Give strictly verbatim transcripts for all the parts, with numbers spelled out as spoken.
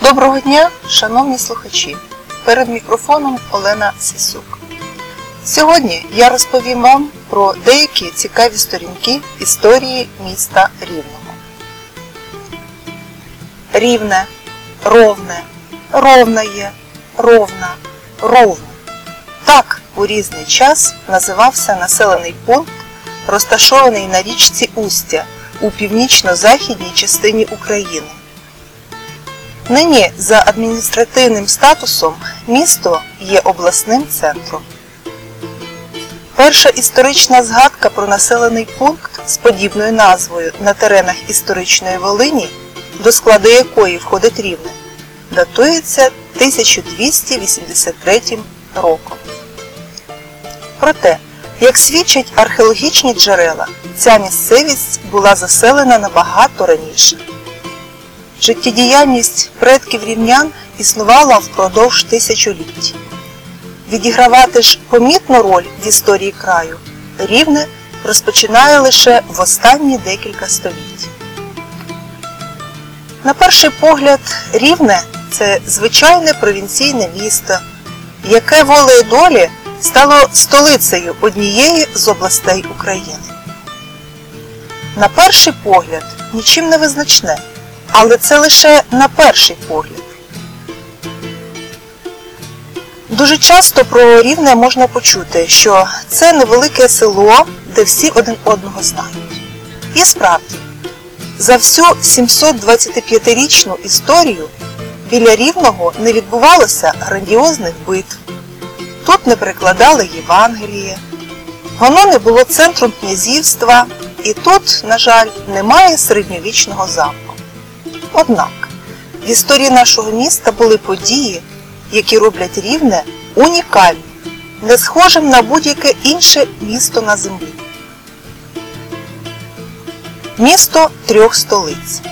Доброго дня, шановні слухачі! Перед мікрофоном Олена Сисюк. Сьогодні я розповім вам про деякі цікаві сторінки історії міста Рівного. Рівне, ровне, ровнає, ровна, ровно. Так у різний час називався населений пункт, розташований на річці Устя у північно-західній частині України. Нині за адміністративним статусом місто є обласним центром. Перша історична згадка про населений пункт з подібною назвою на теренах історичної Волині, до складу якої входить Рівне, датується тисяча двісті вісімдесят третім роком. Проте, як свідчать археологічні джерела, ця місцевість була заселена набагато раніше. Життєдіяльність предків рівнян існувала впродовж тисячоліть. Відігравати ж помітну роль в історії краю Рівне розпочинає лише в останні декілька століть. На перший погляд, Рівне – це звичайне провінційне місто, яке волею долі стало столицею однієї з областей України. На перший погляд нічим не визначне, але це лише на перший погляд. Дуже часто про Рівне можна почути, що це невелике село, де всі один одного знають. І справді, за всю сімсотдвадцятип'ятирічну історію біля Рівного не відбувалося грандіозних битв. Тут не перекладали Євангеліє, воно не було центром князівства, і тут, на жаль, немає середньовічного замку. Однак, в історії нашого міста були події, які роблять Рівне унікальним, не схожим на будь-яке інше місто на землі. Місто трьох столиць.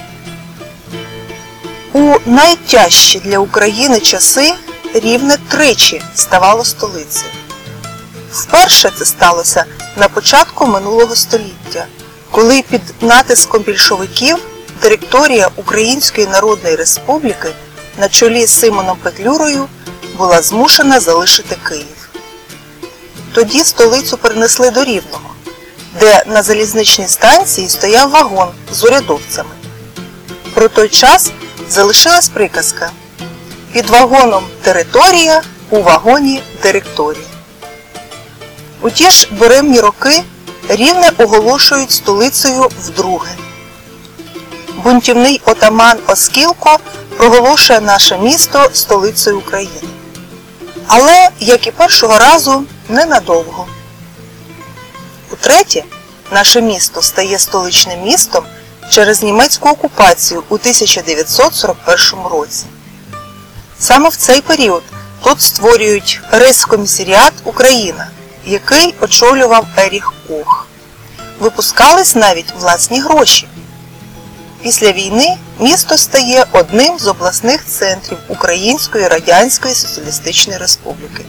У найтяжчі для України часи Рівне тричі ставало столицею. Вперше це сталося на початку минулого століття, коли під натиском більшовиків директорія Української Народної Республіки на чолі з Симоном Петлюрою була змушена залишити Київ. Тоді столицю перенесли до Рівного, де на залізничній станції стояв вагон з урядовцями. Про той час залишилась приказка: під вагоном територія, у вагоні директорія. У ті ж буремні роки Рівне оголошують столицею вдруге. Бунтівний отаман Оскілко проголошує наше місто столицею України. Але, як і першого разу, ненадовго. Утретє, наше місто стає столичним містом через німецьку окупацію у тисяча дев'ятсот сорок першому році. Саме в цей період тут створюють Рейхскомісаріат Україна, який очолював Еріх Кох. Випускались навіть власні гроші. Після війни місто стає одним з обласних центрів Української Радянської Соціалістичної Республіки.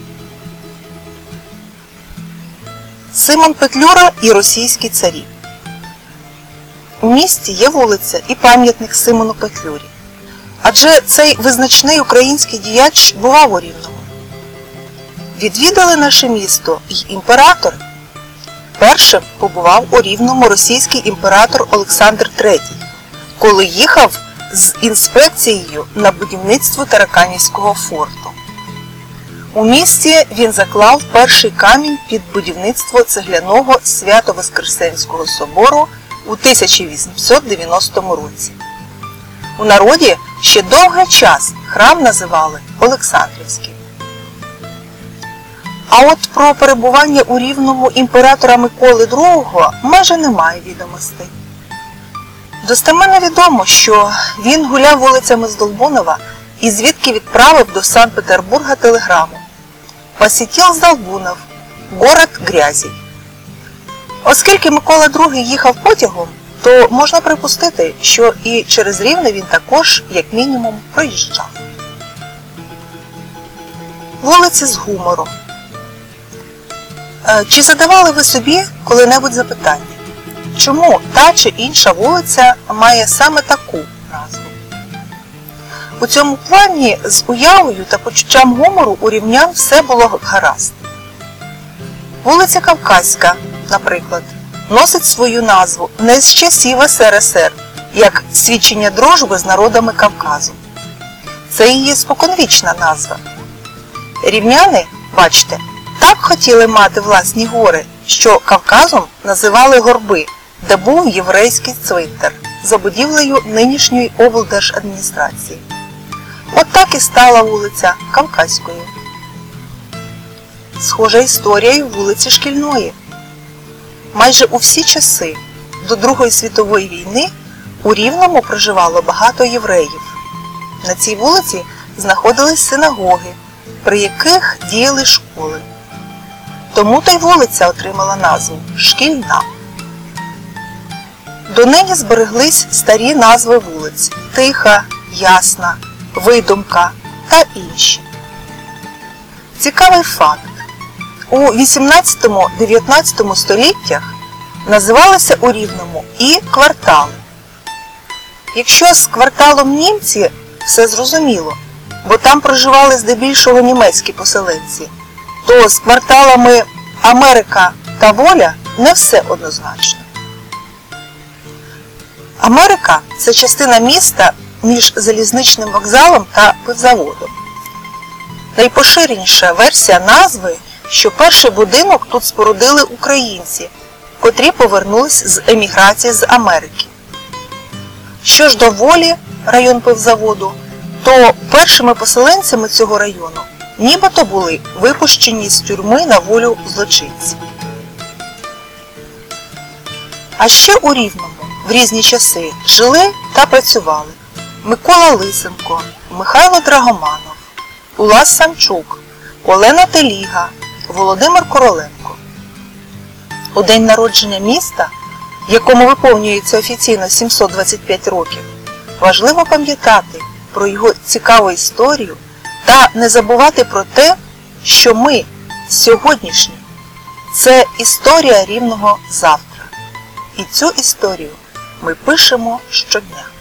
Симон Петлюра і російські царі. У місті є вулиця і пам'ятник Симону Петлюрі. Адже цей визначний український діяч бував у Рівному. Відвідали наше місто й імператори. Першим побував у Рівному російський імператор Олександр третій, коли їхав з інспекцією на будівництво Тараканівського форту. У місті він заклав перший камінь під будівництво цегляного Свято-Воскресенського собору у тисяча вісімсот дев'яностому році. У народі ще довгий час храм називали Олександрівським. А от про перебування у Рівному імператора Миколи другого майже немає відомостей. Достеменно відомо, що він гуляв вулицями Здолбунова і звідки відправив до Санкт-Петербурга телеграму: «Посетил Здолбунов, город грязей». Оскільки Микола другий їхав потягом, то можна припустити, що і через Рівне він також, як мінімум, проїжджав. Вулиці з гумором. Чи задавали ви собі коли-небудь запитання, чому та чи інша вулиця має саме таку назву? У цьому плані з уявою та почуттям гумору у рівнян все було гаразд. Вулиця Кавказька, наприклад, носить свою назву не з часів ес ер ес ер, як свідчення дружби з народами Кавказу. Це її споконвічна назва. Рівняни, бачите, так хотіли мати власні гори, що Кавказом називали горби, де був єврейський цвинтар, за будівлею нинішньої облдержадміністрації. От так і стала вулиця Кавказькою. Схожа історія і вулиці Шкільної. Майже у всі часи до Другої світової війни у Рівному проживало багато євреїв. На цій вулиці знаходились синагоги, при яких діяли школи. Тому то й вулиця отримала назву Шкільна. Донині збереглись старі назви вулиць – Тиха, Ясна, Видумка та інші. Цікавий факт. У вісімнадцятому-дев'ятнадцятому століттях називалися у Рівному і квартали. Якщо з кварталом німці все зрозуміло, бо там проживали здебільшого німецькі поселенці, то з кварталами Америка та Воля не все однозначно. Америка – це частина міста між залізничним вокзалом та пивзаводом. Найпоширеніша версія назви, що перший будинок тут спорудили українці, котрі повернулись з еміграції з Америки. Що ж до Волі, район пивзаводу, то першими поселенцями цього району нібито були випущені з тюрми на волю злочинці. А ще у Рівному в різні часи жили та працювали Микола Лисенко, Михайло Драгоманов, Улас Самчук, Олена Теліга, Володимир Короленко. У день народження міста, якому виповнюється офіційно сімсот двадцять п'ять років, важливо пам'ятати про його цікаву історію та не забувати про те, що ми сьогоднішні – це історія Рівного завтра. І цю історію ми пишемо щодня.